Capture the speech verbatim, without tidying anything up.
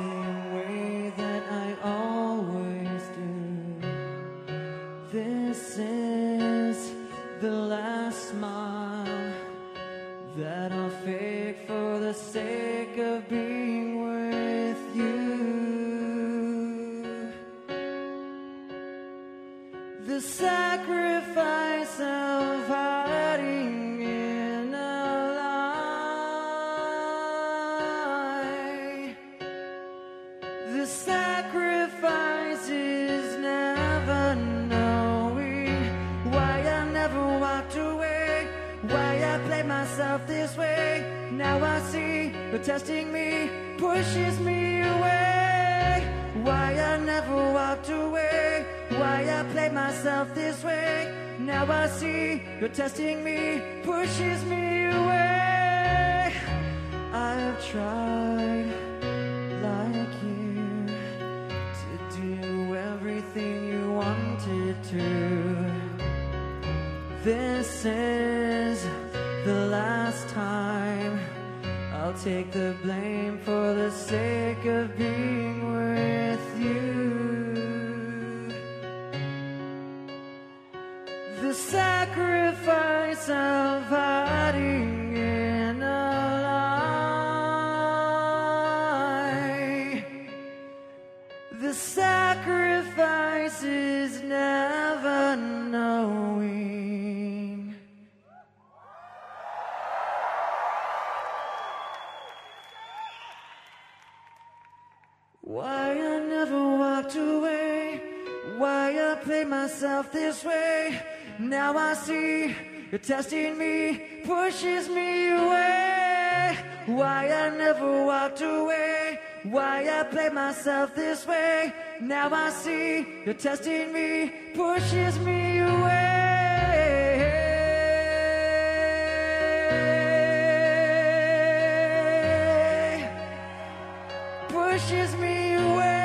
same way that I always do. This is the last smile that I'll fake for the sake of being with you. The sacrifice of hiding in a lie. The sacrifice is never knowing why I never walked away, why I played myself this way. Now I see you're testing me, pushes me away. Why I never walked away, why I played myself this way. Now I see you're testing me, pushes me away. I've tried like you to do everything you wanted to. This is the last time I'll take the blame for the sake of being with you. The sacrifice of hiding in a lie. The sacrifice is never knowing. Why I never walked away, why I played myself this way. Now I see you're testing me, pushes me away. Why I never walked away, why I played myself this way. Now I see you're testing me, pushes me away. Pushes me away.